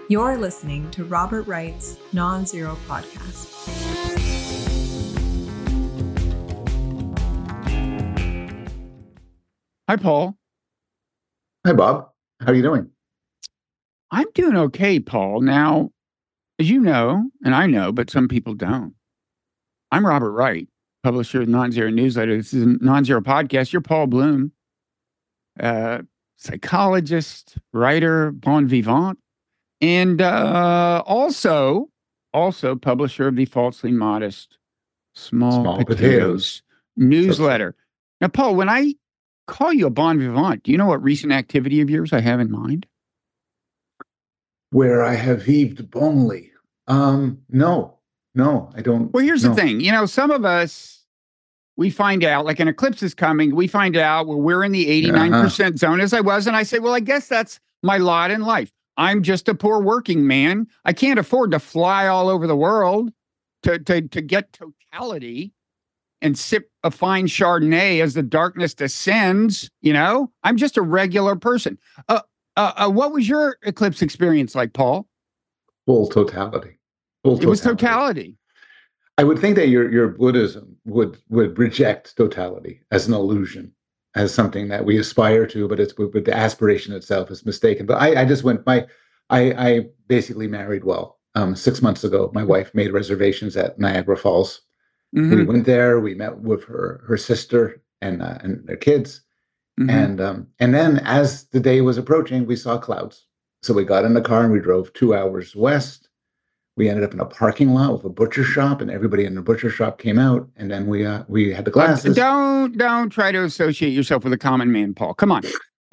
You're listening to Robert Wright's Non-Zero Podcast. Hi, Paul. Hi, Bob. How are you doing? I'm doing okay, Paul. Now, as you know, and I know, but some people don't, I'm Robert Wright, publisher of the Non-Zero Newsletter. This is a Non-Zero Podcast. You're Paul Bloom, psychologist, writer, bon vivant, and also publisher of the Falsely Modest Small Potatoes newsletter. Now, Paul, when I call you a bon vivant, do you know what recent activity of yours I have in mind? Where I have heaved bonely. No, I don't. Well, here's the thing. You know, some of us, we find out, like an eclipse is coming, we find out we're in the 89% zone as I was. And I say, well, I guess that's my lot in life. I'm just a poor working man. I can't afford to fly all over the world to get totality and sip a fine Chardonnay as the darkness descends. You know, I'm just a regular person. What was your eclipse experience like, Paul? Full totality. It was totality. I would think that your Buddhism would reject totality as an illusion, as something that we aspire to, but the aspiration itself is mistaken. But I just went. I basically married well. 6 months ago, my wife made reservations at Niagara Falls. Mm-hmm. We went there. We met with her sister and their kids. Mm-hmm. And then as the day was approaching, we saw clouds. So we got in the car and we drove 2 hours west. We ended up in a parking lot with a butcher shop, and everybody in the butcher shop came out. And then we had the glasses. Don't try to associate yourself with a common man, Paul. Come on.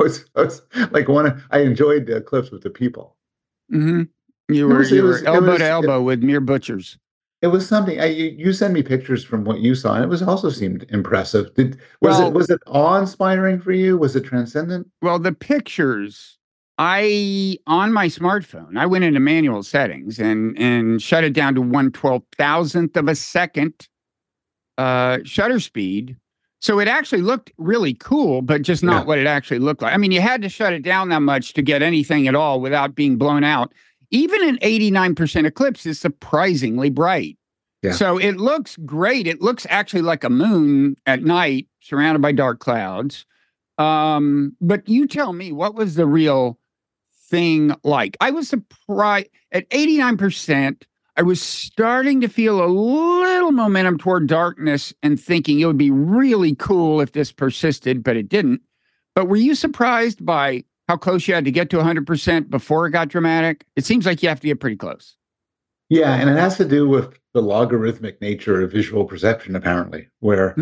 I enjoyed the eclipse with the people. Mm-hmm. You were elbow to elbow with mere butchers. It was something. You sent me pictures from what you saw, and it also seemed impressive. Was it awe-inspiring for you? Was it transcendent? Well, the pictures, on my smartphone, I went into manual settings and shut it down to 1/12,000th of a second shutter speed. So it actually looked really cool, but just not what it actually looked like. I mean, you had to shut it down that much to get anything at all without being blown out. Even an 89% eclipse is surprisingly bright. Yeah. So it looks great. It looks actually like a moon at night surrounded by dark clouds. But you tell me, what was the real thing like? I was surprised at 89%. I was starting to feel a little momentum toward darkness and thinking it would be really cool if this persisted, but it didn't. But were you surprised by how close you had to get to 100% before it got dramatic? It seems like you have to get pretty close. Yeah, and it has to do with the logarithmic nature of visual perception, apparently, where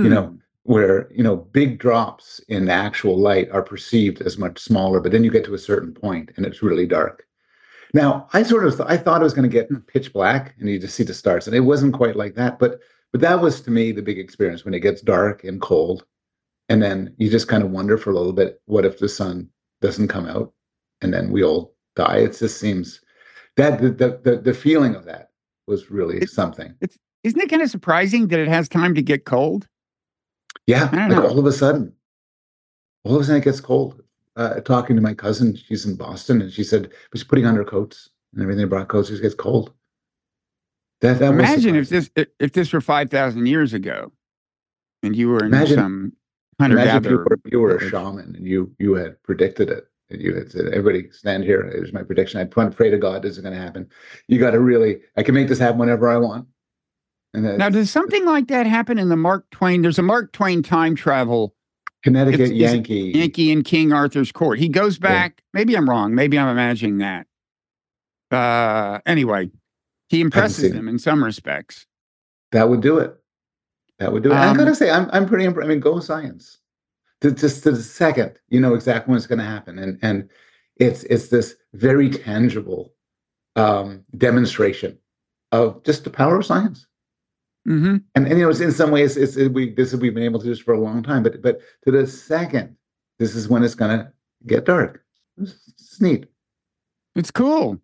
big drops in the actual light are perceived as much smaller, but then you get to a certain point and it's really dark. Now, I thought it was going to get pitch black and you just see the stars, and it wasn't quite like that. But that was, to me, the big experience when it gets dark and cold, and then you just kind of wonder for a little bit, what if the sun doesn't come out and then we all die? It just seems that the feeling of that was really something. Isn't it kind of surprising that it has time to get cold? Yeah, all of a sudden it gets cold. Talking to my cousin, she's in Boston, and she said she's putting on her coats and everything. They brought coats. It gets cold. That imagine if this were 5,000 years ago, and you were in some hunter-gatherer. You were a shaman, and you had predicted it. And you had said, "Everybody, stand here. Here's my prediction. I pray to God this is going to happen. You got to I can make this happen whenever I want." And now, does something like that happen in the Mark Twain? There's a Mark Twain time travel. Connecticut Yankee in King Arthur's court. He goes back. Yeah. Maybe I'm wrong. Maybe I'm imagining that. Anyway, he impresses them in some respects. That would do it. I'm going to say I'm pretty impressed. I mean, go science. Just to the second, you know exactly when it's going to happen, and it's this very tangible demonstration of just the power of science. Mm-hmm. And you know, in some ways, we've been able to do this for a long time, but to the second, this is when it's going to get dark. It's neat. It's cool.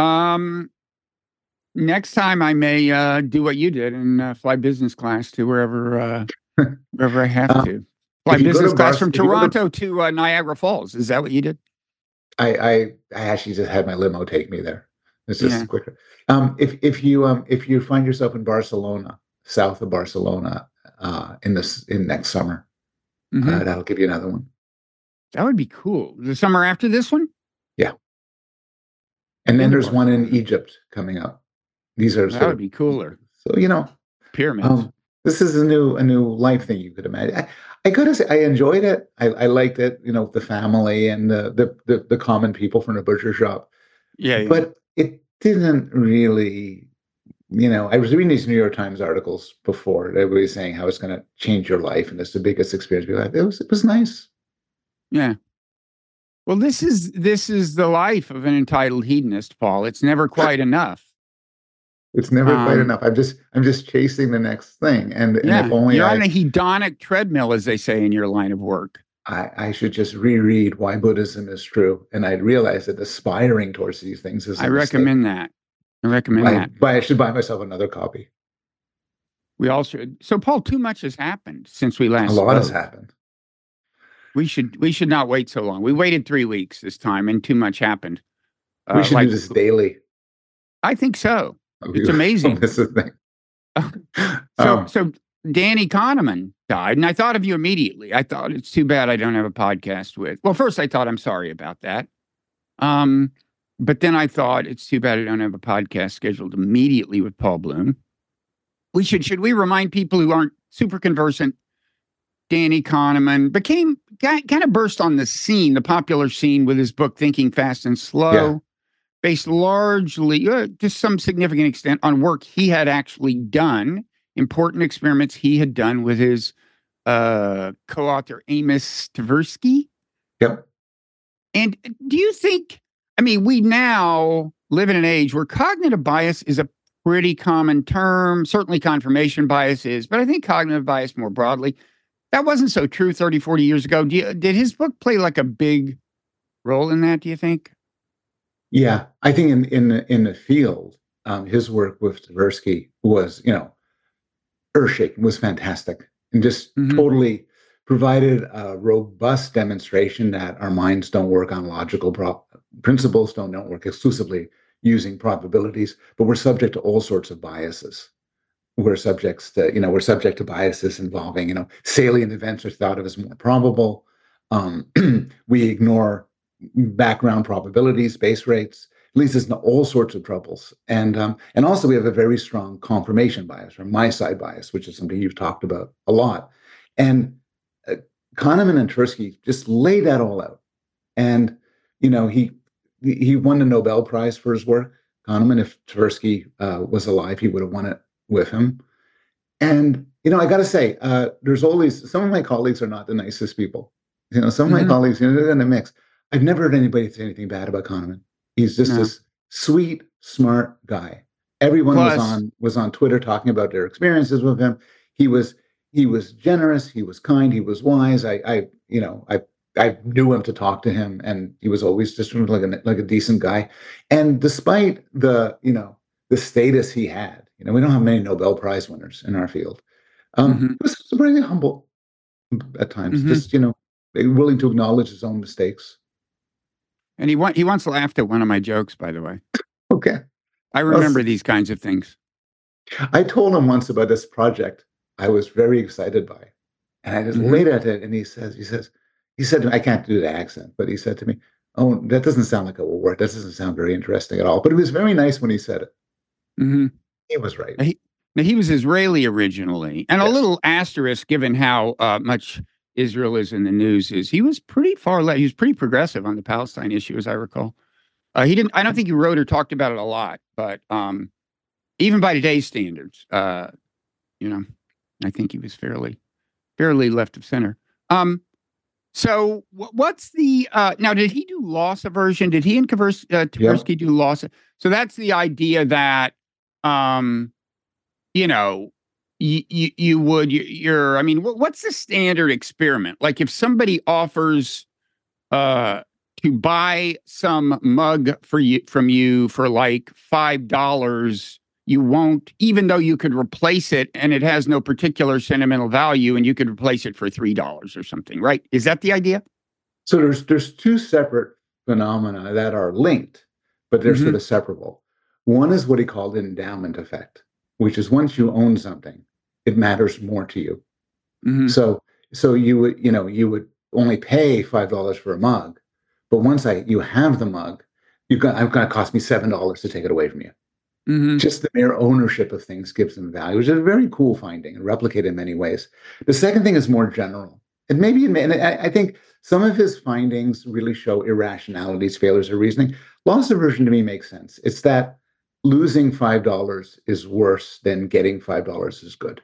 Next time I may do what you did and fly business class to wherever I have to. Fly business class from Toronto to Niagara Falls. Is that what you did? I actually just had my limo take me there. It's Yeah. just quicker. If you find yourself in Barcelona, south of Barcelona, in next summer, Hmm. that'll give you another one. That would be cool. The summer after this one? Yeah. And then Been to there's one in Barcelona. Egypt coming up. These are That sort would of be cooler. so Pyramids. this is a new life thing you could imagine. I gotta say I enjoyed it. I liked it. The family and the common people from the butcher shop. Yeah, yeah. But it didn't really. I was reading these New York Times articles before. Everybody was saying how it's going to change your life and it's the biggest experience of your life. It was nice. Yeah. Well, this is the life of an entitled hedonist, Paul. It's never quite enough. It's never quite Um, enough. I'm just chasing the next thing. And if yeah, only you're on the hedonic treadmill, as they say in your line of work. I should just reread Why Buddhism is True, and I'd realize that aspiring towards these things is I a mistake. recommend that. I recommend that. I should buy myself another copy. We all should. So, Paul, too much has happened since we A last lot has spoke. happened. We should not wait so long. We waited 3 weeks this time, and too much happened. We should do this daily. I think so. It's amazing. This is the thing. So Danny Kahneman died, and I thought of you immediately. I thought it's too bad I don't have a podcast with. Well, first I thought I'm sorry about that. But then I thought it's too bad I don't have a podcast scheduled immediately with Paul Bloom. Should we remind people who aren't super conversant? Danny Kahneman kind of burst on the scene, the popular scene, with his book Thinking Fast and Slow. Yeah. Based largely, to some significant extent, on work he had actually done, important experiments he had done with his co-author Amos Tversky. Yep. And do you think, we now live in an age where cognitive bias is a pretty common term, certainly confirmation bias is, but I think cognitive bias more broadly, that wasn't so true 30, 40 years ago. Did his book play like a big role in that, do you think? Yeah, I think in the field, his work with Tversky was, earth-shaking, was fantastic, and just totally provided a robust demonstration that our minds don't work on logical principles, don't work exclusively using probabilities, but we're subject to all sorts of biases. We're subject to biases involving, salient events are thought of as more probable. We ignore background probabilities, base rates, leads us into all sorts of troubles. And also we have a very strong confirmation bias, or my side bias, which is something you've talked about a lot. And Kahneman and Tversky just laid that all out. And, he won the Nobel Prize for his work. Kahneman, if Tversky was alive, he would have won it with him. And, I got to say, there's always, some of my colleagues are not the nicest people. Some of my colleagues, they're in the mix. I've never heard anybody say anything bad about Kahneman. He's just this sweet, smart guy. Everyone was on Twitter talking about their experiences with him. He was generous. He was kind. He was wise. I knew him to talk to him, and he was always just like a decent guy. And despite the status he had, we don't have many Nobel Prize winners in our field. He was surprisingly humble at times. Just willing to acknowledge his own mistakes. And he once laughed at one of my jokes, by the way. Okay. I remember these kinds of things. I told him once about this project I was very excited by. And I just laid at it, and he said to me, I can't do the accent, but he said to me, "Oh, that doesn't sound like it will work. That doesn't sound very interesting at all." But it was very nice when he said it. He was right. He was Israeli originally, and Yes. a little asterisk given how much Israel is in the news is he was pretty far left. He was pretty progressive on the Palestine issue, as I recall. I don't think he wrote or talked about it a lot, but even by today's standards, I think he was fairly left of center. So what's the now? Did he do loss aversion? Did he and Tversky do loss? So that's the idea that what's the standard experiment? Like if somebody offers to buy some mug from you for like $5, you won't, even though you could replace it and it has no particular sentimental value, and you could replace it for $3 or something, right? Is that the idea? So there's two separate phenomena that are linked, but they're sort Mhm. of separable. One is what he called an endowment effect, which is once you own something, it matters more to you. Mhm. So you would only pay $5 for a mug, but once you have the mug, I'm going to cost me $7 to take it away from you. Mhm. Just the mere ownership of things gives them value, which is a very cool finding and replicated in many ways. The second thing is more general. And I think some of his findings really show irrationalities, failures of reasoning. Loss aversion to me makes sense. It's that losing $5 is worse than getting $5 is good.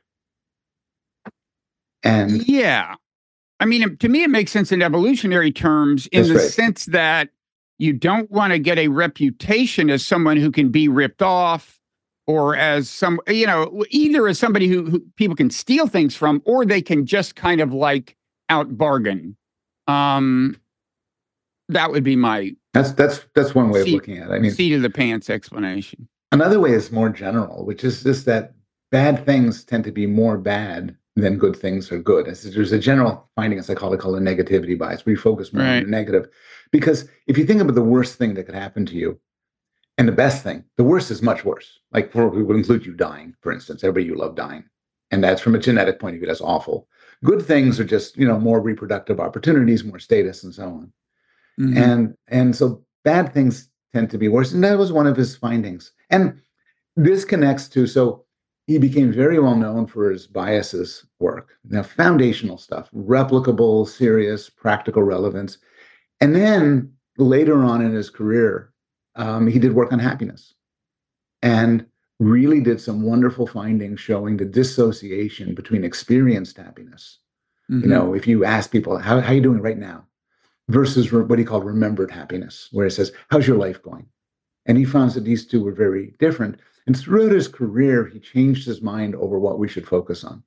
And Yeah. I mean, to me, it makes sense in evolutionary terms in that's the right. sense that you don't want to get a reputation as someone who can be ripped off or as either as somebody who people can steal things from or they can just kind of like out bargain. Um, that would be my That's one way of seat, looking at it. I mean, seat of the pants explanation. another way is more general, which is just that bad things tend to be more bad than good things are good. There's a general finding in psychology called a negativity bias, where you focus more on the Right. negative. Because if you think about the worst thing that could happen to you and the best thing, the worst is much worse. Like we would include you dying, for instance. Everybody you love dying. And that's from a genetic point of view, that's awful. Good things are just, more reproductive opportunities, more status, and so on. Mm-hmm. And so bad things tend to be worse. And that was one of his findings. And this connects to, so he became very well known for his biases work. Now, foundational stuff, replicable, serious, practical relevance. And then later on in his career, he did work on happiness and really did some wonderful findings showing the dissociation between experienced happiness. Mm-hmm. If you ask people, how are you doing right now? Versus what he called remembered happiness, where he says, how's your life going? And he found that these two were very different. And throughout his career, he changed his mind over what we should focus on.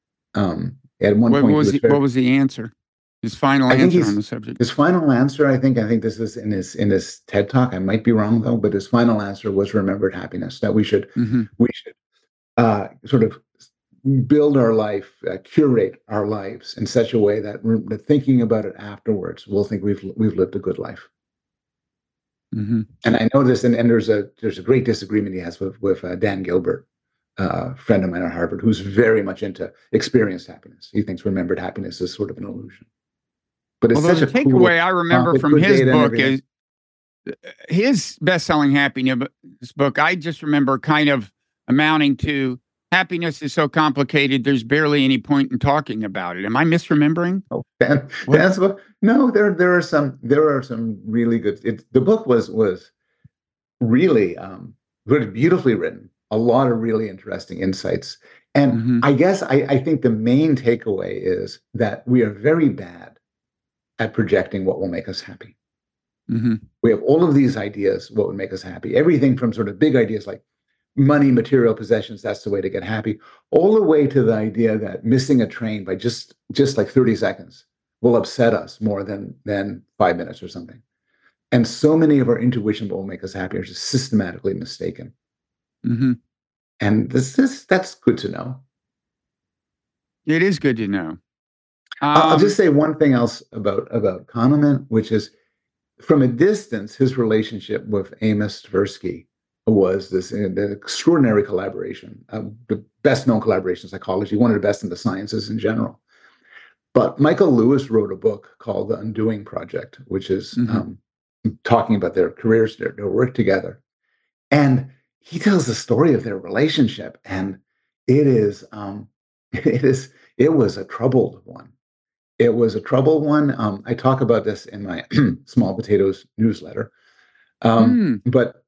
At one What point, he was was the, very. what was the answer? His final I think answer on the subject. his final answer. I think this is in his TED talk. I might be wrong though, but his final answer was remembered happiness. That we should Mm-hmm. sort of build our life, curate our lives in such a way that thinking about it afterwards, we'll think we've lived a good life. Mm-hmm. And I know this, and there's a great disagreement he has with Dan Gilbert, a friend of mine at Harvard, who's very much into experienced happiness. He thinks remembered happiness is sort of an illusion. But it's Although such the a cool takeaway I remember topic, from good his data and book everything. is his best-selling happiness book. I just remember kind of amounting to happiness is so complicated. There's barely any point in talking about it. Am I misremembering? Oh, Dan's book. No, there are some really good. The book was really really beautifully written. A lot of really interesting insights. And Mm-hmm. I guess I think the main takeaway is that we are very bad at projecting what will make us happy. Mm-hmm. We have all of these ideas, what would make us happy. Everything from sort of big ideas like money, material possessions, that's the way to get happy, all the way to the idea that missing a train by just like 30 seconds will upset us more than 5 minutes or something. And so many of our intuition will make us happy are just systematically mistaken. Mm-hmm. And that's good to know. It is good to know. I'll just say one thing else about Kahneman, which is from a distance, his relationship with Amos Tversky was this an extraordinary collaboration, the best known collaboration in psychology, one of the best in the sciences in general. But Michael Lewis wrote a book called The Undoing Project, which is talking about their careers, their work together. And he tells the story of their relationship, and it is it was a troubled one. It was a troubled one. I talk about this in my Small Potatoes newsletter. But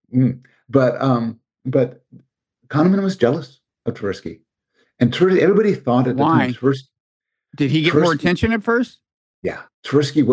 Kahneman was jealous of Tversky, and everybody thought at the time Why? Did he get more Tversky, attention at first? yeah, Tversky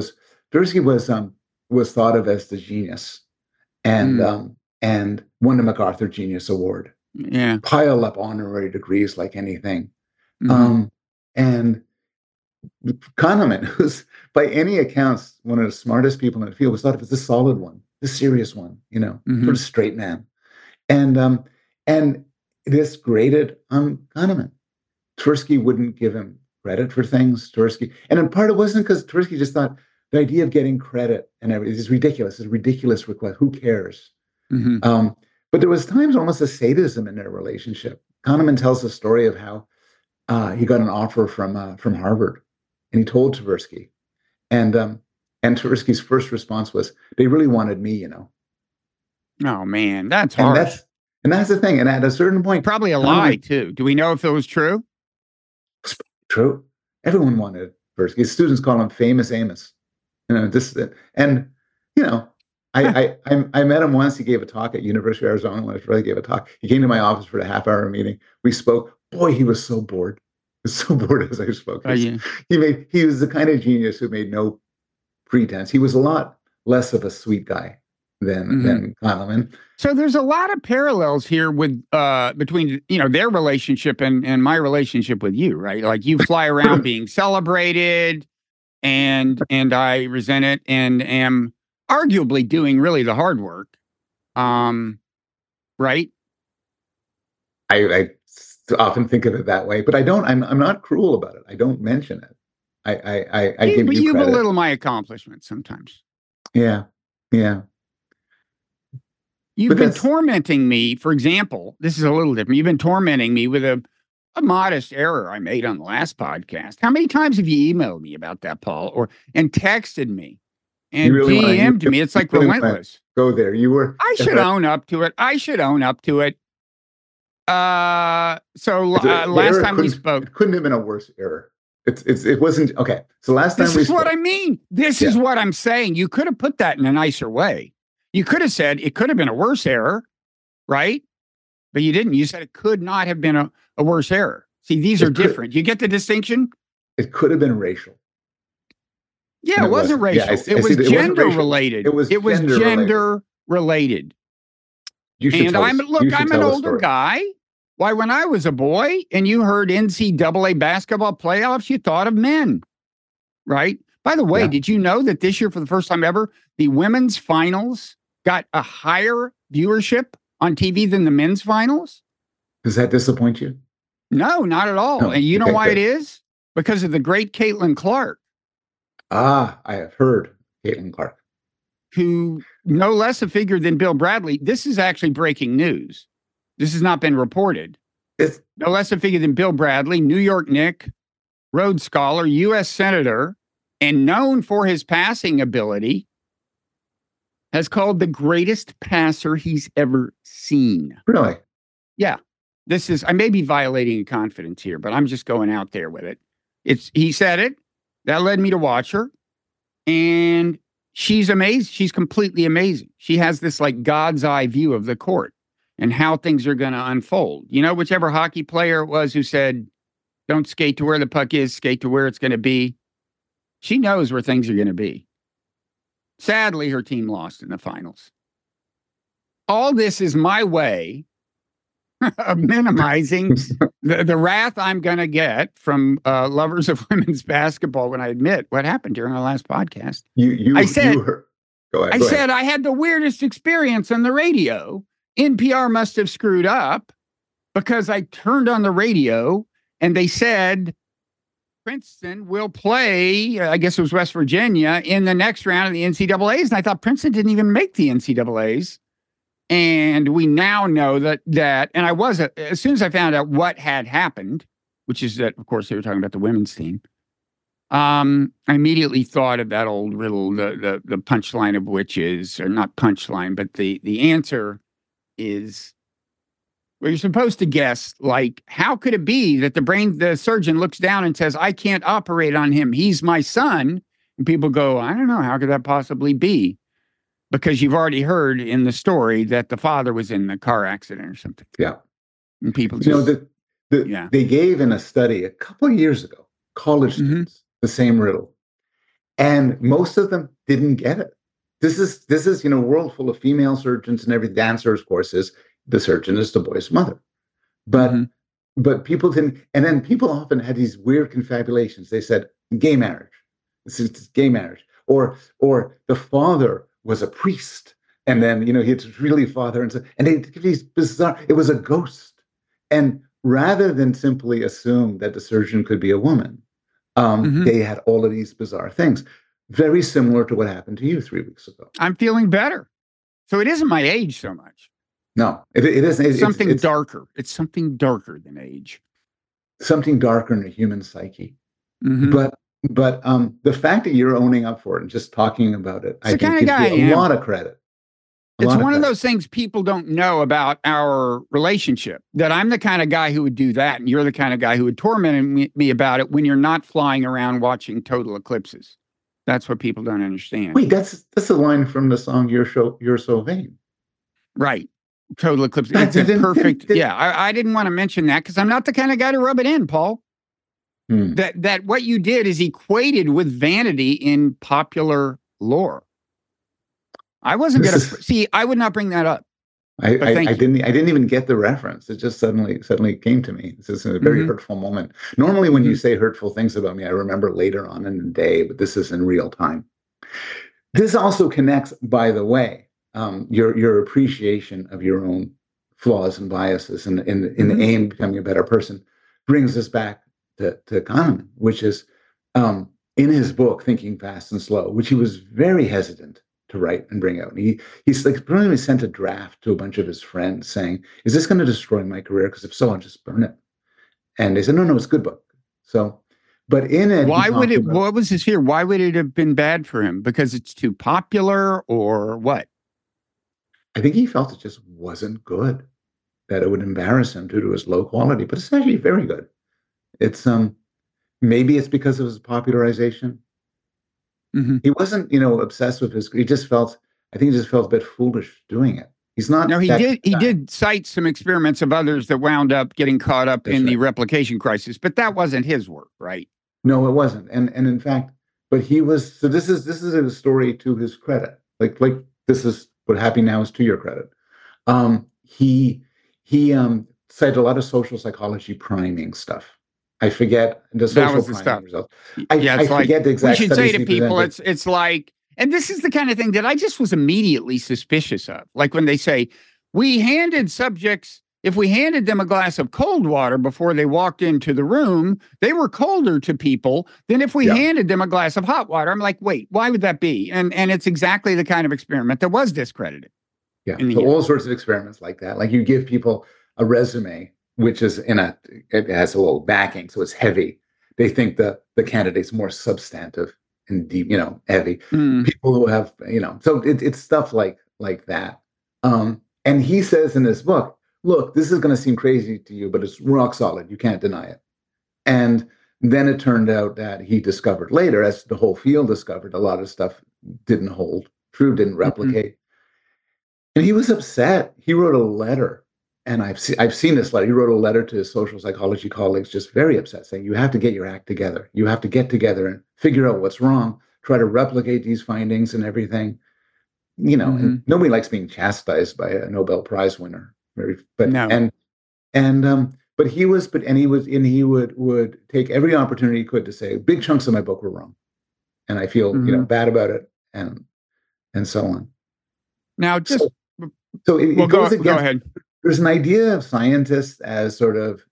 was thought of as the genius, and won the MacArthur Genius Award. Yeah. Pile up honorary degrees like anything. Mm-hmm. And Kahneman, who's by any accounts one of the smartest people in the field, was thought of as the solid one, the serious one, sort of straight man. And this grated on Kahneman. Tversky wouldn't give him credit for things. And in part it wasn't because Tversky just thought, the idea of getting credit and everything is ridiculous. It's a ridiculous request. Who cares? Mm-hmm. But there was times almost a sadism in their relationship. Kahneman tells the story of how he got an offer from Harvard, and he told Tversky, and Tversky's first response was, "They really wanted me, you know." Oh man, that's And harsh. that's the thing. And at a certain point, Probably a lie too. Do we know if it was true? True. Everyone wanted Tversky. His students call him Famous Amos. You know, and you know, I met him once. He gave a talk at University of Arizona when I really gave a talk. He came to my office for a half-hour meeting. We spoke. Boy, he was so bored. He was so bored as I spoke. Yeah. He was the kind of genius who made no pretense. He was a lot less of a sweet guy than Kahneman. So there's a lot of parallels here with between their relationship and my relationship with you, right? Like you fly around being celebrated, and I resent it and am arguably doing really the hard work, right? I often think of it that way, but I don't. I'm not cruel about it. I don't mention it. I give you credit. Belittle my accomplishments sometimes. Yeah. You've been tormenting me. For example, this is a little different. You've been tormenting me with a modest error I made on the last podcast. How many times have you emailed me about that, Paul, and texted me and DM'd me? It's like relentless. Go there. You were. I should own up to it. Last time we spoke, it couldn't have been a worse error. It wasn't okay. So last time this is what I mean. This is what I'm saying. You could have put that in a nicer way. You could have said it could have been a worse error, right? But you didn't. You said it could not have been a worse error. See, these are different. You get the distinction? It could have been racial. Yeah, it wasn't racial. Yeah, it was gender related. It was gender related. I'm an older guy. Why, when I was a boy and you heard NCAA basketball playoffs, you thought of men, right? By the way, did you know that this year, for the first time ever, the women's finals got a higher viewership on TV than the men's finals? Does that disappoint you? No, not at all. No. And you know why it is? Because of the great Caitlin Clark. I have heard Caitlin Clark. Who no less a figure than Bill Bradley. This is actually breaking news. This has not been reported. No less a figure than Bill Bradley, New York Knick, Rhodes Scholar, U.S. Senator, and known for his passing ability, has called the greatest passer he's ever seen. Really? Yeah. I may be violating confidence here, but I'm just going out there with it. He said it. That led me to watch her. And she's amazing. She's completely amazing. She has this like God's eye view of the court and how things are going to unfold. You know, whichever hockey player it was who said, don't skate to where the puck is, skate to where it's going to be. She knows where things are going to be. Sadly, her team lost in the finals. All this is my way of minimizing the wrath I'm going to get from lovers of women's basketball when I admit what happened during our last podcast. I said I had the weirdest experience on the radio. NPR must have screwed up because I turned on the radio and they said Princeton will play, I guess it was West Virginia, in the next round of the NCAAs. And I thought Princeton didn't even make the NCAAs. And we now know that, and I was, as soon as I found out what had happened, which is that, of course, they were talking about the women's team, I immediately thought of that old riddle, the punchline of which is, or not punchline, but the answer is, well, you're supposed to guess, like, how could it be that the surgeon looks down and says, I can't operate on him. He's my son. And people go, I don't know. How could that possibly be? Because you've already heard in the story that the father was in the car accident or something. Yeah. And people just, they gave in a study a couple of years ago, college students, the same riddle. And most of them didn't get it. This is, a world full of female surgeons and everything. The answer, of course, is the surgeon is the boy's mother. But people didn't, and then people often had these weird confabulations. They said gay marriage. It's gay marriage. Or the father was a priest, and then he's really father, and they give these bizarre. It was a ghost, and rather than simply assume that the surgeon could be a woman, they had all of these bizarre things. very similar to what happened to you 3 weeks ago. I'm feeling better. So it isn't my age so much. No, it isn't. It's something darker. It's something darker than age. Something darker in the human psyche. Mm-hmm. But the fact that you're owning up for it and just talking about it, I think gives you a lot of credit. It's one of those things people don't know about our relationship, that I'm the kind of guy who would do that, and you're the kind of guy who would torment me about it when you're not flying around watching total eclipses. That's what people don't understand. Wait, that's a line from the song "You're So Vain." Right. Total eclipse. It's a perfect. Yeah, I didn't want to mention that because I'm not the kind of guy to rub it in, Paul. That what you did is equated with vanity in popular lore. I wasn't going to see. I would not bring that up. I didn't even get the reference. It just suddenly came to me. This is a very hurtful moment. Normally, when you say hurtful things about me, I remember later on in the day, but this is in real time. This also connects, by the way, your appreciation of your own flaws and biases, and in the aim of becoming a better person, brings us back to Kahneman, which is in his book Thinking Fast and Slow, which he was very hesitant to write and bring out. And he's like probably sent a draft to a bunch of his friends saying, "Is this going to destroy my career? Because if so, I'll just burn it." And they said, "No, it's a good book." So, but in it, what was his fear? Why would it have been bad for him? Because it's too popular, or what? I think he felt it just wasn't good, that it would embarrass him due to his low quality, but it's actually very good. It's maybe it's because of his popularization. Mm-hmm. He wasn't, obsessed with I think he just felt a bit foolish doing it. He's not. No, he did cite some experiments of others that wound up getting caught up in the replication crisis, but that wasn't his work, right? No, it wasn't. And in fact, but he was. So this is a story to his credit. Like this is what Happy Now is to your credit. He cited a lot of social psychology priming stuff. I forget the social priming results. I forget the exact. We should say to people, it's like, and this is the kind of thing that I just was immediately suspicious of. Like when they say, if we handed them a glass of cold water before they walked into the room, they were colder to people than if we handed them a glass of hot water. I'm like, wait, why would that be? And it's exactly the kind of experiment that was discredited. Yeah, so all sorts of experiments like that. Like you give people a resume, which is it has a little backing, so it's heavy. They think the candidate's more substantive and deep, heavy. People who have, so it's stuff like that. And he says in this book, look, this is going to seem crazy to you, but it's rock solid. You can't deny it. And then it turned out that he discovered later, as the whole field discovered, a lot of stuff didn't hold true, didn't replicate. And he was upset. He wrote a letter. And I've seen this letter. He wrote a letter to his social psychology colleagues, just very upset, saying, you have to get your act together. You have to get together and figure out what's wrong, try to replicate these findings and everything. And nobody likes being chastised by a Nobel Prize winner. But he would take every opportunity he could to say, big chunks of my book were wrong. And I feel, bad about it, and so on. Now, just so it goes against, go ahead. There's an idea of scientists as sort of,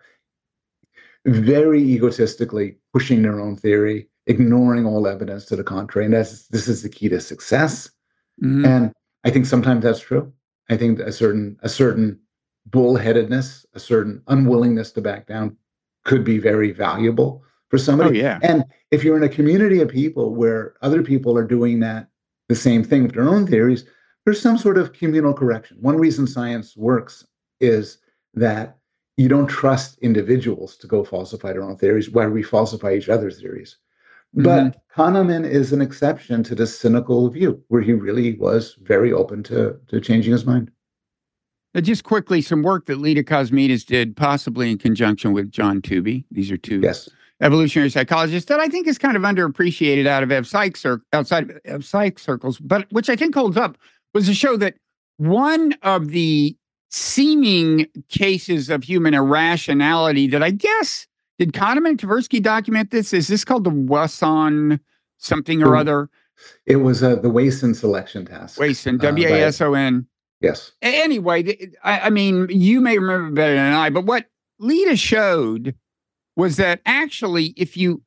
very egotistically pushing their own theory, ignoring all evidence to the contrary. And this is the key to success. And I think sometimes that's true. I think a certain bullheadedness, a certain unwillingness to back down could be very valuable for somebody. Oh, yeah. And if you're in a community of people where other people are doing the same thing with their own theories, there's some sort of communal correction. One reason science works is that you don't trust individuals to go falsify their own theories while we falsify each other's theories. But Kahneman is an exception to this cynical view, where he really was very open to changing his mind. Just quickly, some work that Leda Cosmides did, possibly in conjunction with John Tooby. These are two evolutionary psychologists that I think is kind of underappreciated outside of psych circles, but which I think holds up, was to show that one of the seeming cases of human irrationality that I guess, did Kahneman and Tversky document this? Is this called the Wason something or other? It was the Wason selection task. Wason, W-A-S-O-N. Yes. Anyway, I mean, you may remember better than I, but what Leda showed was that actually, if you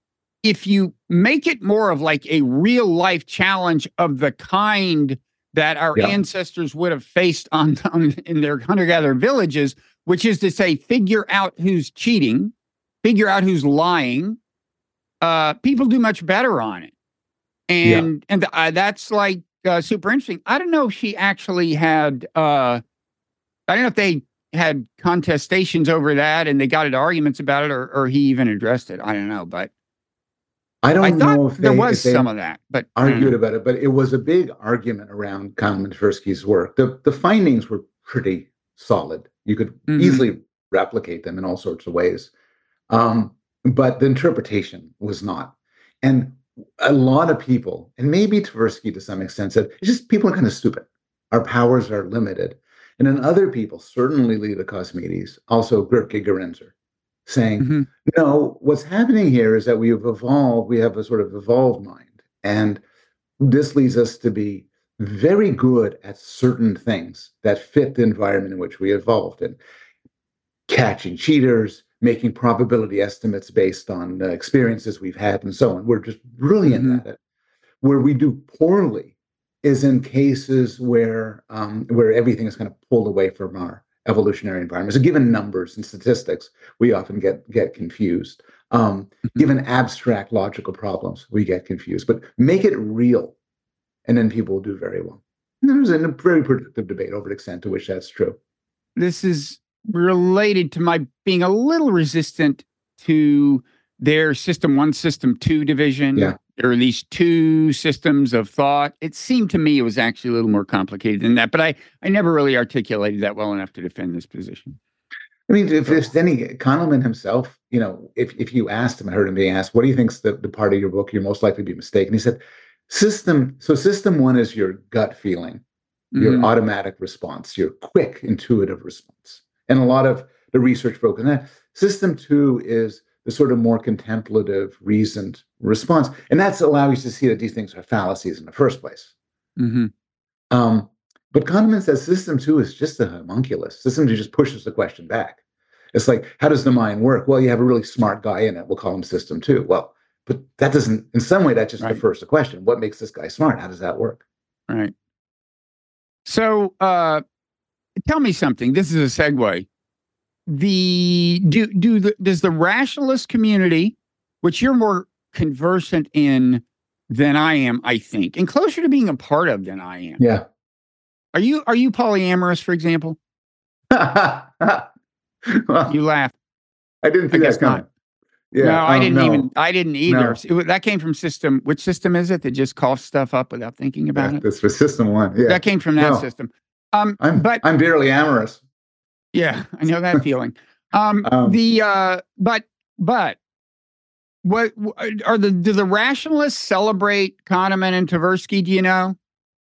if you make it more of like a real life challenge of the kind that our ancestors would have faced on in their hunter-gatherer villages, which is to say, figure out who's cheating, figure out who's lying, people do much better on it. And that's like super interesting. I don't know if she actually had, I don't know if they had contestations over that and they got into arguments about it, or he even addressed it. I don't know, but I don't know if there was if they some of that, but argued about it, but it was a big argument around Kahneman Tversky's work. The findings were pretty solid. You could easily replicate them in all sorts of ways. But the interpretation was not. And a lot of people, and maybe Tversky to some extent, said, it's just people are kind of stupid. Our powers are limited. And then other people, certainly Leda Cosmides, also Gertke Gerenzer, saying, no, what's happening here is that we have evolved, we have a sort of evolved mind. And this leads us to be very good at certain things that fit the environment in which we evolved in. Catching cheaters, making probability estimates based on experiences we've had, and so on. We're just brilliant at it. Where we do poorly is in cases where everything is kind of pulled away from our evolutionary environment. So given numbers and statistics, we often get confused. Given abstract logical problems, we get confused. But make it real, and then people will do very well. And there's a very productive debate over the extent to which that's true. This is related to my being a little resistant to their system 1, system 2 division. There are these two systems of thought. It seemed to me it was actually a little more complicated than that, but I never really articulated that well enough to defend this position. I mean, if Kahneman himself, if you asked him, I heard him being asked, what do you think's the part of your book you're most likely to be mistaken? He said, system 1 is your gut feeling, your automatic response, your quick, intuitive response. And a lot of the research focus on that. System 2 is the sort of more contemplative, reasoned response. And that's allows you to see that these things are fallacies in the first place. But Kahneman says system 2 is just a homunculus. System 2 just pushes the question back. It's like, how does the mind work? Well, you have a really smart guy in it. We'll call him system 2. Well, but that doesn't, in some way, that just defers the question. What makes this guy smart? How does that work? Right. So, tell me something. This is a segue. Does the rationalist community, which you're more conversant in than I am, I think, and closer to being a part of than I am. Yeah. Are you polyamorous, for example? Well, you laugh. I didn't think that's coming. Yeah. No, I didn't either. No. That came from system. Which system is it that just coughs stuff up without thinking about it? That's for system 1. Yeah. That came from that system. I'm dearly amorous. Yeah, I know that feeling. But what are do the rationalists celebrate Kahneman and Tversky? Do you know?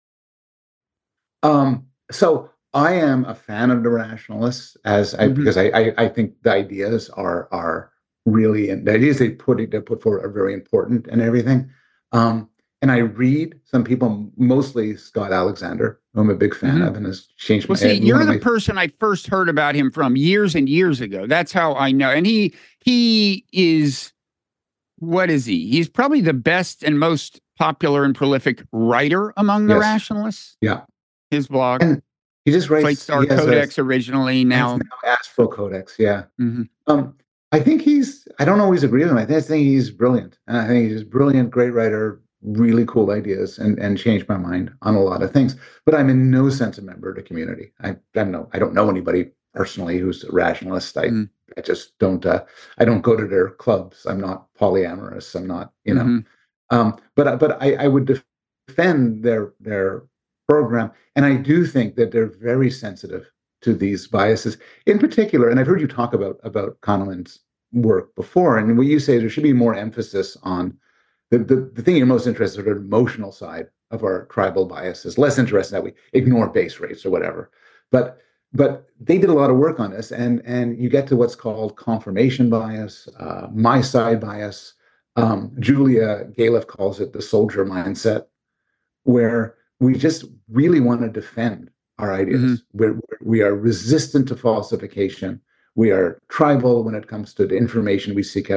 So I am a fan of the rationalists because I think the ideas are really, and the ideas they put forward are very important and everything. And I read some people, mostly Scott Alexander, who I'm a big fan of and has changed my head. You're the person I first heard about him from years and years ago. That's how I know. And he is, what is he? He's probably the best and most popular and prolific writer among the rationalists. Yeah. His blog. And he just writes. Slate Star Codex originally, now Astro Codex, yeah. I think I don't always agree with him. I think he's brilliant. And I think he's a brilliant, great writer, really cool ideas, and changed my mind on a lot of things. But I'm in no sense a member of the community. I don't know anybody personally who's a rationalist. I just don't. I don't go to their clubs. I'm not polyamorous. I'm not. But I would defend their program, and I do think that they're very sensitive to these biases in particular. And I've heard you talk about Kahneman's work before, and what you say there should be more emphasis on the thing you're most interested in, the emotional side of our tribal biases, less interested that we ignore base rates or whatever. But they did a lot of work on this, and you get to what's called confirmation bias, my side bias. Julia Galef calls it the soldier mindset, where we just really want to defend our ideas. We are resistant to falsification. We are tribal when it comes to the information we seek out,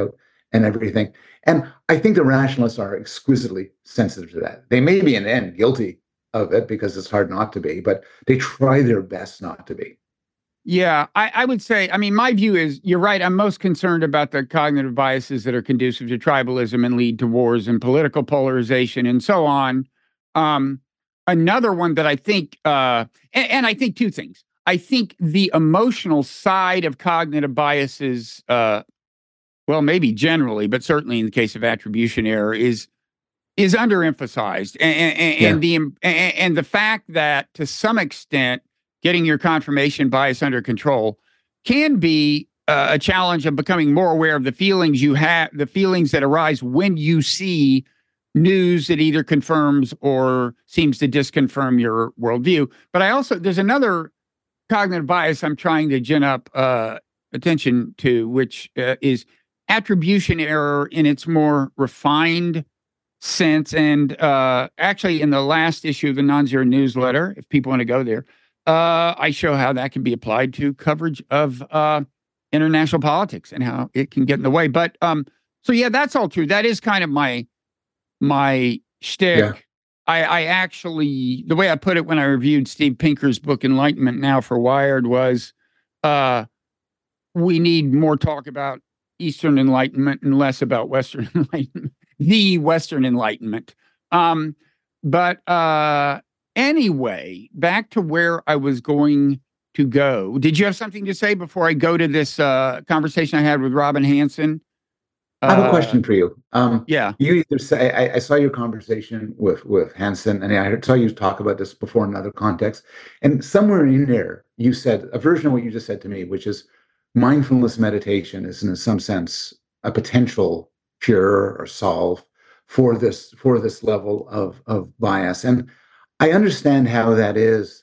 and everything. And I think the rationalists are exquisitely sensitive to that. They may be in the end guilty of it because it's hard not to be, but they try their best not to be. Yeah, I would say, I mean, my view is you're right. I'm most concerned about the cognitive biases that are conducive to tribalism and lead to wars and political polarization and so on. Um, Another one that I think, and I think two things. I think the emotional side of cognitive biases, well, maybe generally, but certainly in the case of attribution error, is underemphasized, and the fact that to some extent getting your confirmation bias under control can be a challenge of becoming more aware of the feelings you have, the feelings that arise when you see news that either confirms or seems to disconfirm your worldview. But there's another cognitive bias I'm trying to gin up attention to, which is attribution error in its more refined sense. And actually, in the last issue of the Non-Zero newsletter, if people want to go there, I show how that can be applied to coverage of international politics and how it can get in the way. But so yeah, that's all true. That is kind of my shtick. Yeah. I actually, the way I put it when I reviewed Steve Pinker's book Enlightenment Now for Wired was, we need more talk about Eastern Enlightenment and less about Western Enlightenment, the Western Enlightenment. But anyway, back to where I was going to go. Did you have something to say before I go to this conversation I had with Robin Hanson? I have a question for you. Yeah. You either say I saw your conversation with Hanson, and I saw you talk about this before in another context. And somewhere in there, you said a version of what you just said to me, which is mindfulness meditation is, in some sense, a potential cure or solve for this level of bias. And I understand how that is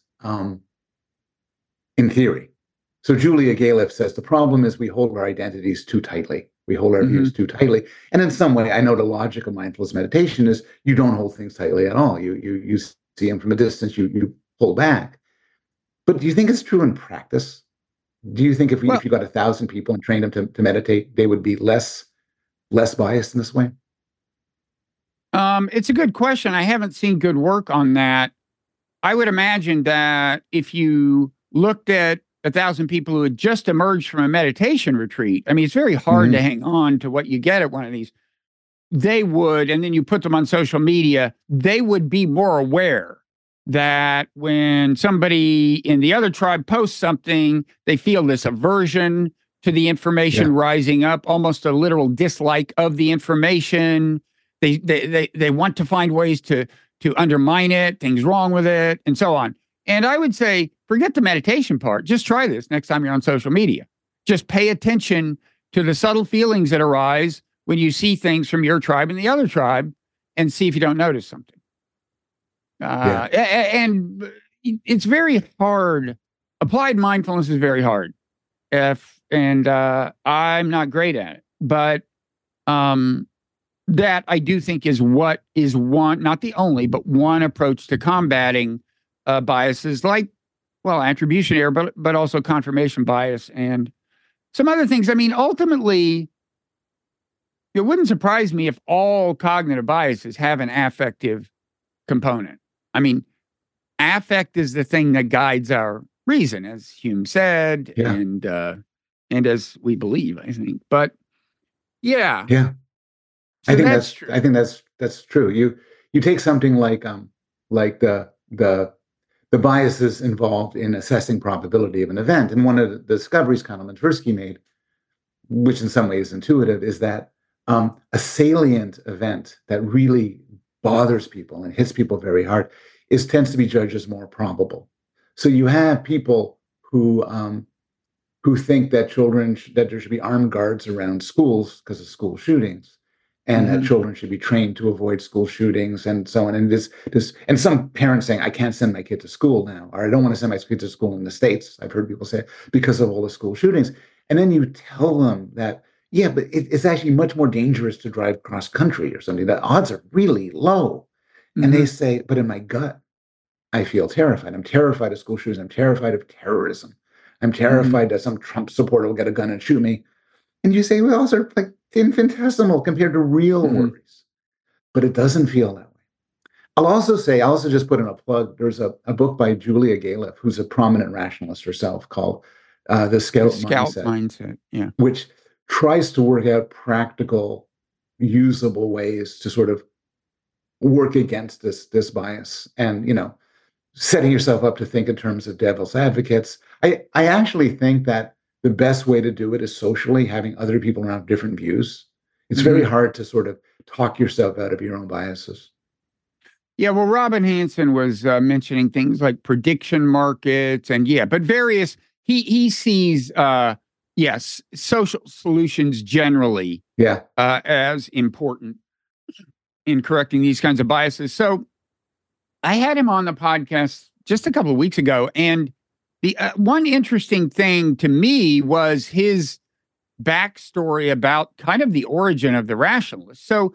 in theory. So Julia Galef says the problem is we hold our identities too tightly. We hold our views too tightly. And in some way, I know the logic of mindfulness meditation is you don't hold things tightly at all. You see them from a distance, you pull back. But do you think it's true in practice? Do you think if you got 1,000 people and trained them to meditate, they would be less biased in this way? It's a good question. I haven't seen good work on that. I would imagine that if you looked at 1,000 people who had just emerged from a meditation retreat, I mean, it's very hard to hang on to what you get at one of these. They would, and then you put them on social media, they would be more aware that when somebody in the other tribe posts something, they feel this aversion to the information rising up, almost a literal dislike of the information. They want to find ways to undermine it, things wrong with it, and so on. And I would say, forget the meditation part. Just try this next time you're on social media. Just pay attention to the subtle feelings that arise when you see things from your tribe and the other tribe, and see if you don't notice something. And it's very hard. Applied mindfulness is very hard. I'm not great at it, but that I do think is what is one, not the only, but one approach to combating biases like, well, attribution error, but also confirmation bias and some other things. I mean, ultimately, it wouldn't surprise me if all cognitive biases have an affective component. I mean, affect is the thing that guides our reason, as Hume said, and as we believe, I think. But yeah. So I think that's true. I think that's true. You take something like the biases involved in assessing probability of an event, and one of the discoveries Kanaman and Tversky made, which in some ways is intuitive, is that a salient event that really bothers people and hits people very hard tends to be judged as more probable. So you have people who think that that there should be armed guards around schools because of school shootings, and that children should be trained to avoid school shootings and so on. And and some parents saying, I can't send my kid to school now, or I don't want to send my kid to school in the States. I've heard people say because of all the school shootings. And then you tell them that, yeah, but it's actually much more dangerous to drive cross country or something. The odds are really low. And they say, but in my gut, I feel terrified. I'm terrified of school shootings. I'm terrified of terrorism. I'm terrified that some Trump supporter will get a gun and shoot me. And you say, well, sir, like, infinitesimal compared to real worries, but it doesn't feel that way. I'll also just put in a plug. There's a book by Julia Galef, who's a prominent rationalist herself, called The Scout Mindset, yeah, which tries to work out practical, usable ways to sort of work against this bias, and setting yourself up to think in terms of devil's advocates. I actually think that the best way to do it is socially, having other people around different views. It's very hard to sort of talk yourself out of your own biases. Yeah, well, Robin Hanson was mentioning things like prediction markets but various, he sees, yes, social solutions generally as important in correcting these kinds of biases. So I had him on the podcast just a couple of weeks ago, and the one interesting thing to me was his backstory about kind of the origin of the rationalists. So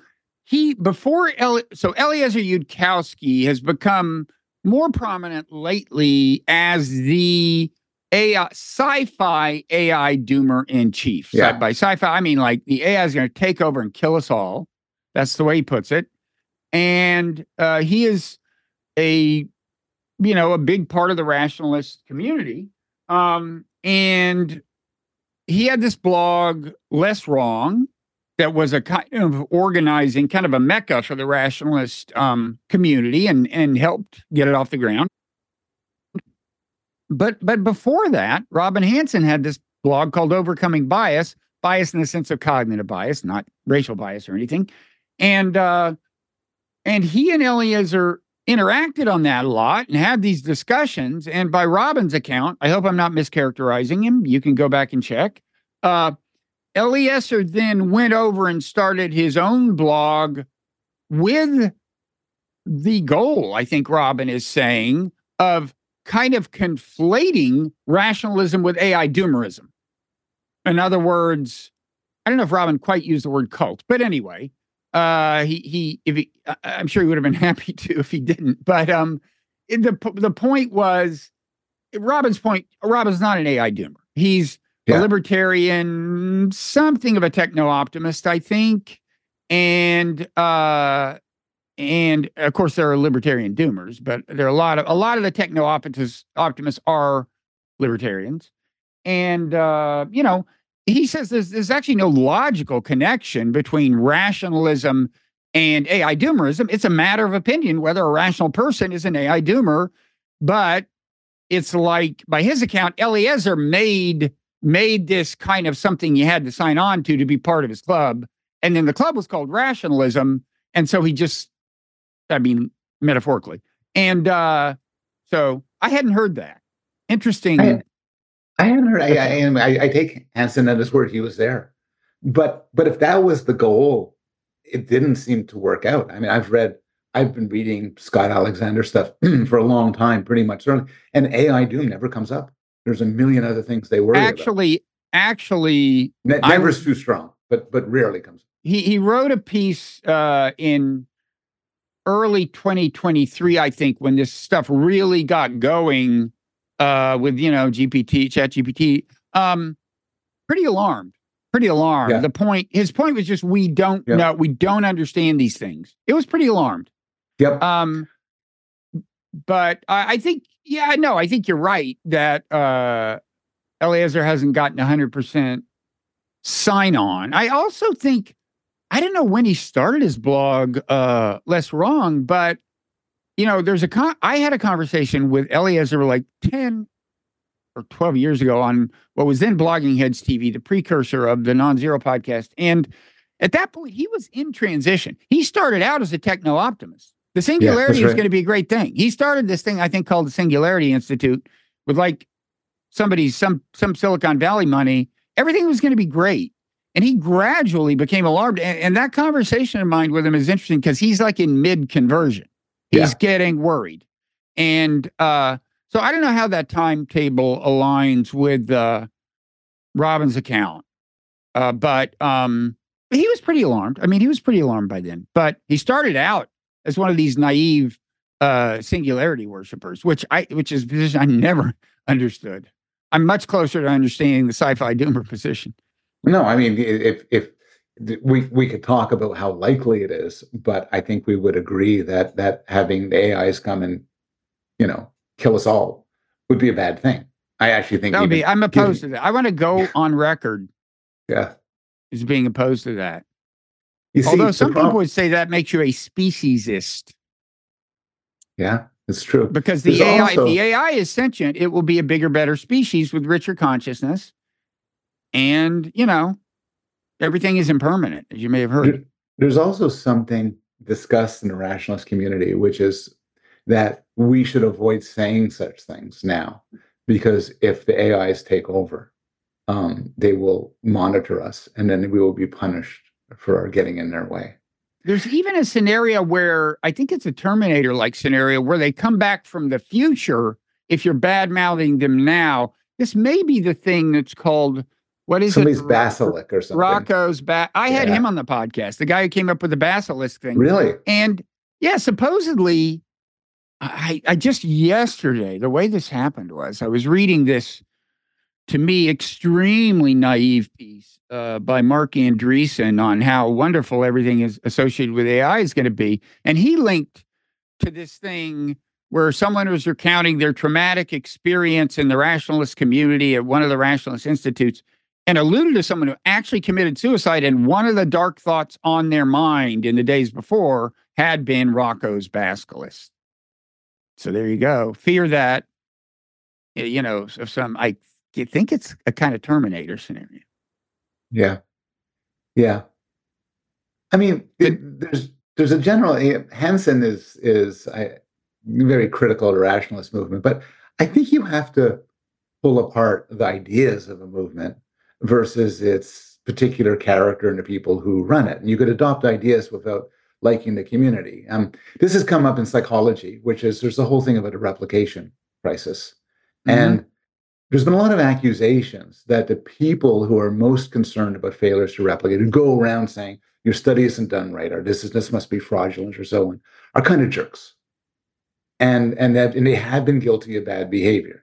Eliezer Yudkowsky has become more prominent lately as the sci-fi AI doomer in chief. Yeah. By sci-fi, I mean like the AI is going to take over and kill us all. That's the way he puts it. And he is a big part of the rationalist community. And he had this blog, Less Wrong, that was a kind of organizing, kind of a mecca for the rationalist community, and helped get it off the ground. But before that, Robin Hanson had this blog called Overcoming Bias in the sense of cognitive bias, not racial bias or anything. And he and Eliezer interacted on that a lot and had these discussions. And by Robin's account, I hope I'm not mischaracterizing him, you can go back and check. Eliezer then went over and started his own blog with the goal, I think Robin is saying, of kind of conflating rationalism with AI doomerism. In other words, I don't know if Robin quite used the word cult, but anyway, I'm sure he would have been happy to if he didn't. But the point was, Robin's not an AI doomer. He's a libertarian, something of a techno-optimist, I think. And of course there are libertarian doomers, but there are a lot of the techno-optimists are libertarians. And he says there's actually no logical connection between rationalism and AI doomerism. It's a matter of opinion whether a rational person is an AI doomer. But it's like, by his account, Eliezer made this kind of something you had to sign on to be part of his club. And then the club was called rationalism. And so he just, metaphorically. And so I hadn't heard that. Interesting. I hadn't heard. I take Hanson at his word. He was there, but if that was the goal, it didn't seem to work out. I mean, I've been reading Scott Alexander stuff for a long time, pretty much, and AI doom never comes up. There's a million other things they worry about. Actually, never's too strong, but rarely comes up. He wrote a piece in early 2023, I think, when this stuff really got going. With ChatGPT, pretty alarmed. Yeah. His point was just, we don't know, we don't understand these things. It was pretty alarmed. Yep. But I think, I think you're right that Eliezer hasn't gotten 100% sign on. I also think, I don't know when he started his blog, Less Wrong, but I had a conversation with Eliezer like 10 or 12 years ago on what was then Blogging Heads TV, the precursor of the Non-Zero podcast. And at that point, he was in transition. He started out as a techno-optimist. The Singularity is going to be a great thing. He started this thing, I think, called the Singularity Institute with like some Silicon Valley money. Everything was going to be great. And he gradually became alarmed. And that conversation of mine with him is interesting because he's like in mid-conversion. He's getting worried. And so I don't know how that timetable aligns with Robin's account. But he was pretty alarmed. I mean, he was pretty alarmed by then. But he started out as one of these naive singularity worshipers, which is a position I never understood. I'm much closer to understanding the sci-fi doomer position. No, I mean, if we could talk about how likely it is, but I think we would agree that having the AIs come and, kill us all would be a bad thing. I actually think I'm opposed to that. I want to go on record yeah, as being opposed to that. you see, Although some people would say that makes you a speciesist. Yeah, it's true. Because if the AI is sentient, it will be a bigger, better species with richer consciousness. And, everything is impermanent, as you may have heard. There's also something discussed in the rationalist community, which is that we should avoid saying such things now, because if the AIs take over, they will monitor us, and then we will be punished for our getting in their way. There's even a scenario where I think it's a Terminator-like scenario where they come back from the future. If you're bad-mouthing them now, this may be the thing that's called, what is Somebody's basilisk or something. Rocco's I had him on the podcast, the guy who came up with the basilisk thing. Really? And yeah, supposedly, I just yesterday, the way this happened was I was reading this, to me, extremely naive piece by Mark Andreessen on how wonderful everything is associated with AI is going to be. And he linked to this thing where someone was recounting their traumatic experience in the rationalist community at one of the rationalist institutes and alluded to someone who actually committed suicide. And one of the dark thoughts on their mind in the days before had been Rocco's basilisk. So there you go. Fear that, of some, I think it's a kind of Terminator scenario. Yeah. Yeah. I mean, there's a general, Hansen is very critical of the rationalist movement, but I think you have to pull apart the ideas of a movement versus its particular character and the people who run it. And you could adopt ideas without liking the community. This has come up in psychology, which is there's a whole thing about a replication crisis. Mm-hmm. And there's been a lot of accusations that the people who are most concerned about failures to replicate, who go around saying your study isn't done right, or this must be fraudulent, or so on, are kind of jerks, and they have been guilty of bad behavior.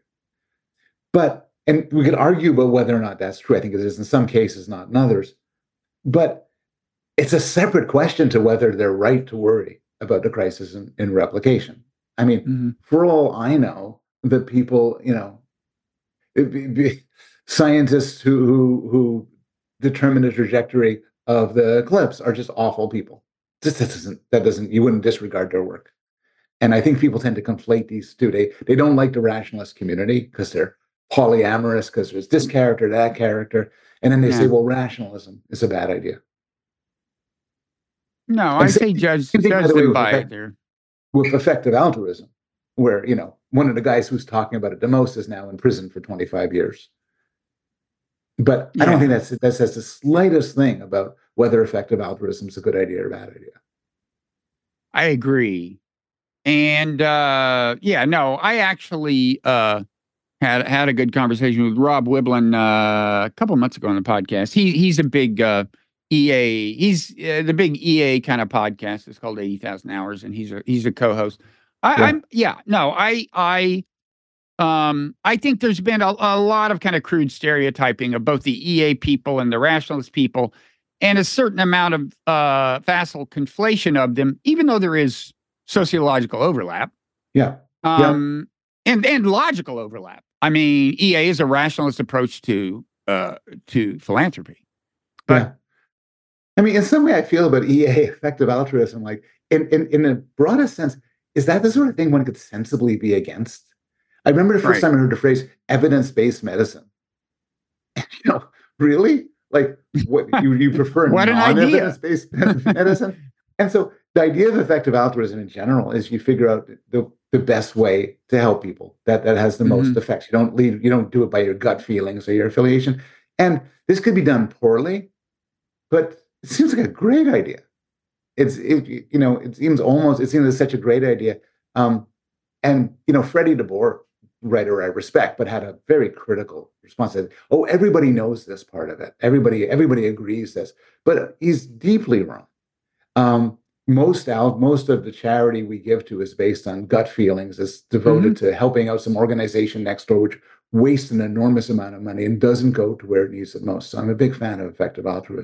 And we could argue about whether or not that's true. I think it is in some cases, not in others. But it's a separate question to whether they're right to worry about the crisis in replication. I mean, for all I know, the people, scientists who determine the trajectory of the eclipse are just awful people. You wouldn't disregard their work. And I think people tend to conflate these two. They don't like the rationalist community because they're polyamorous, because there's this character, that character. And then they say, well, rationalism is a bad idea. No, I say judge them by it there. With effective altruism, where, one of the guys who's talking about it the most is now in prison for 25 years. But I don't think that says the slightest thing about whether effective altruism is a good idea or a bad idea. I agree. And I actually had a good conversation with Rob Wiblin a couple of months ago on the podcast. He's a big EA. He's the big EA kind of podcast. It's called 80,000 Hours, and he's a co-host. I think there's been a lot of kind of crude stereotyping of both the EA people and the rationalist people, and a certain amount of facile conflation of them, even though there is sociological overlap. And logical overlap. I mean, EA is a rationalist approach to philanthropy. But I mean, in some way I feel about EA, effective altruism, like in a broadest sense, is that the sort of thing one could sensibly be against? I remember the first time I heard the phrase evidence-based medicine. Really? Like, what you prefer non-evidence-based medicine? And so the idea of effective altruism in general is you figure out the best way to help people that has the most effects. You don't do it by your gut feelings or your affiliation. And this could be done poorly, but it seems like a great idea. It seems such a great idea. And Freddie DeBoer, writer I respect, but had a very critical response. Oh, everybody knows this part of it. Everybody agrees this, but he's deeply wrong. Most of the charity we give to is based on gut feelings. It's devoted to helping out some organization next door, which wastes an enormous amount of money and doesn't go to where it needs it most. So I'm a big fan of effective altruism.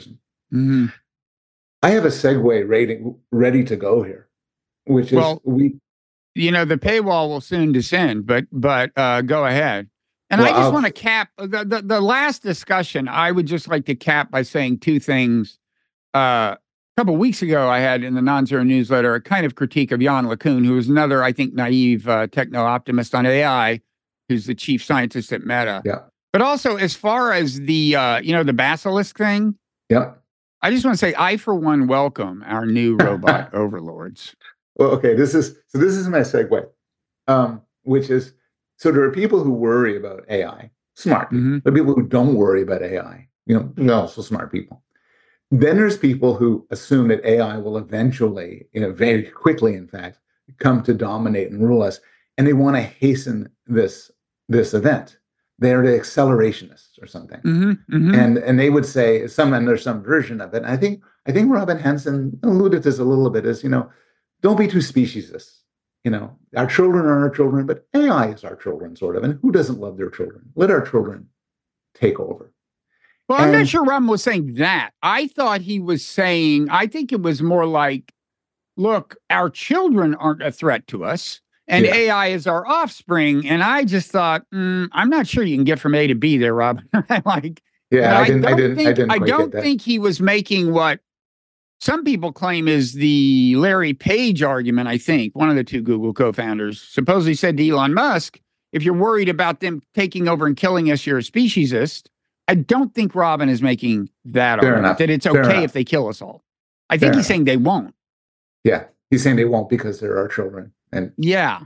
Hmm. I have a segue ready to go here, which is Well, the paywall will soon descend, but go ahead. And I well, just want to cap the last discussion. I would just like to cap by saying two things. A couple of weeks ago, I had in the Non-Zero newsletter a kind of critique of Jan LeCun, who is another, I think, naive techno-optimist on AI, who's the chief scientist at Meta. yeah, But also, as far as the the basilisk thing, yeah. I just want to say, I for one welcome our new robot overlords. Well, okay. This is my segue, which is so there are people who worry about AI, smart people. Mm-hmm. There are people who don't worry about AI. They're also smart people. Then there's people who assume that AI will eventually, very quickly, in fact, come to dominate and rule us, and they want to hasten this event. They're the accelerationists or something, Mm-hmm. Mm-hmm. and they would say and there's some version of it. And I think Robin Hanson alluded to this a little bit. Is don't be too speciesist. Our children are our children, but AI is our children, sort of. And who doesn't love their children? Let our children take over. Well, I'm not sure Robin was saying that. I thought he was saying, I think it was more like, look, our children aren't a threat to us, and AI is our offspring. And I just thought, I'm not sure you can get from A to B there, Robin. I don't think he was making what some people claim is the Larry Page argument. I think one of the two Google co-founders supposedly said to Elon Musk, if you're worried about them taking over and killing us, you're a speciesist. I don't think Robin is making that argument, that it's okay if they kill us all. I think he's saying they won't. Yeah, he's saying they won't because they're our children. And yeah.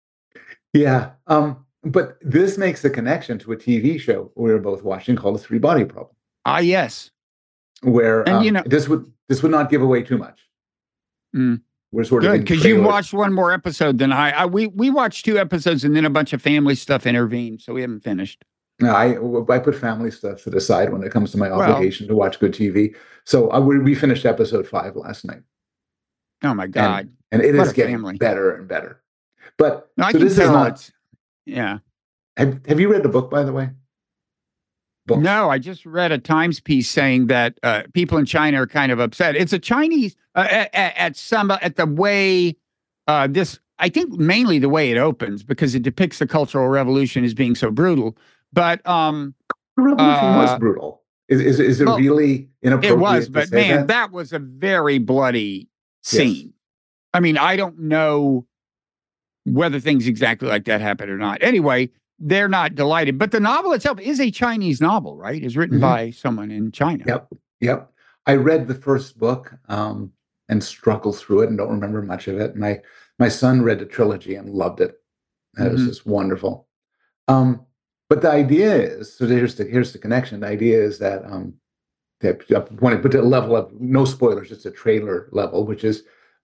But this makes a connection to a TV show we were both watching called The Three Body Problem. Ah, yes. Where this would not give away too much. We're sort of good because you watched one more episode than we watched 2 episodes and then a bunch of family stuff intervened, so we haven't finished. No, I put family stuff to the side when it comes to my obligation to watch good TV. So we finished episode 5 last night. Oh my God! And it is getting better and better. But no, I can tell yeah. Have you read the book, by the way? Books. No, I just read a Times piece saying that people in China are kind of upset. It's a Chinese at the way this. I think mainly the way it opens because it depicts the Cultural Revolution as being so brutal. But the revolution was brutal. Is it really inappropriate? It was, but man, that was a very bloody scene. Yes. I mean, I don't know whether things exactly like that happened or not. Anyway, they're not delighted. But the novel itself is a Chinese novel, right? It's written by someone in China. Yep. I read the first book and struggled through it and don't remember much of it. My son read the trilogy and loved it. It was just wonderful. But the idea is, so here's the connection. The idea is that when I put to a level of no spoilers, just a trailer level, which is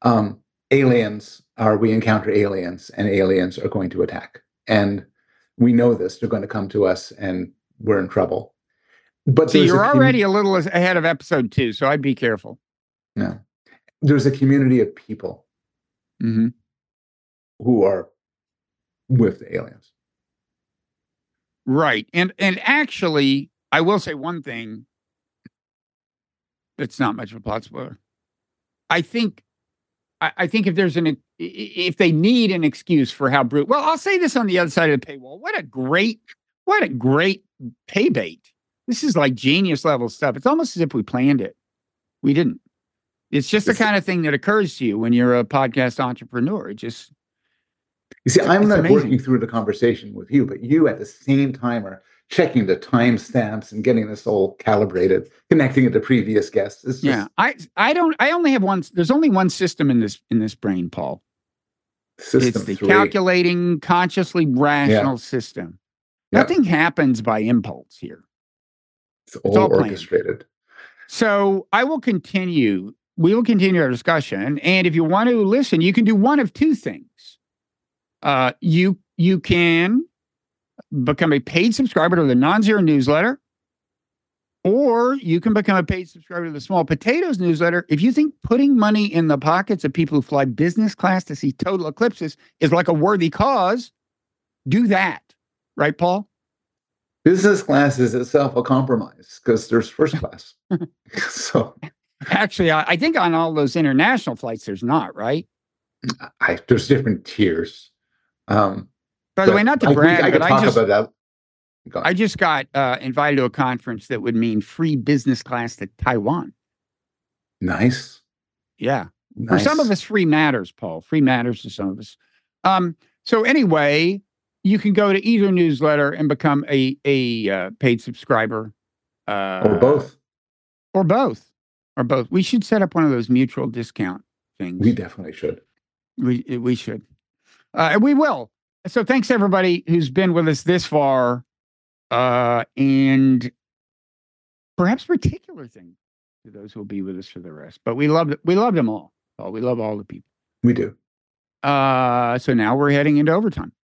we encounter aliens and aliens are going to attack. And we know this, they're going to come to us and we're in trouble. But so you're already a little ahead of episode 2, so I'd be careful. No, there's a community of people who are with the aliens. Right. And actually, I will say one thing that's not much of a plot spoiler. I think if they need an excuse for how brutal, well, I'll say this on the other side of the paywall. What a great pay bait. This is like genius level stuff. It's almost as if we planned it. We didn't. It's just the kind of thing that occurs to you when you're a podcast entrepreneur. It just, you see, I'm not working through the conversation with you, but you at the same time are checking the timestamps and getting this all calibrated, connecting it to previous guests. It's just, I only have one. There's only one system in this brain, Paul. It's the calculating, consciously rational system. Nothing happens by impulse here. It's all orchestrated. So I will continue. We will continue our discussion. And if you want to listen, you can do one of 2 things. You can become a paid subscriber to the Non-Zero newsletter, or you can become a paid subscriber to the Small Potatoes newsletter. If you think putting money in the pockets of people who fly business class to see total eclipses is like a worthy cause, do that. Right, Paul? business class is itself a compromise because there's first class. So Actually, I think on all those international flights, there's not, right? there's different tiers. By the way, not to brag, I could but talk about that. I just got invited to a conference that would mean free business class to Taiwan. Nice. Yeah. Nice. For some of us, free matters, Paul. Free matters to some of us. So anyway, you can go to either newsletter and become a paid subscriber. Or both. Or both. Or both. We should set up one of those mutual discount things. We definitely should. We should. And we will. So thanks everybody who's been with us this far. And perhaps particular thing to those who will be with us for the rest. But we love them all. We love all the people. We do. So now we're heading into overtime.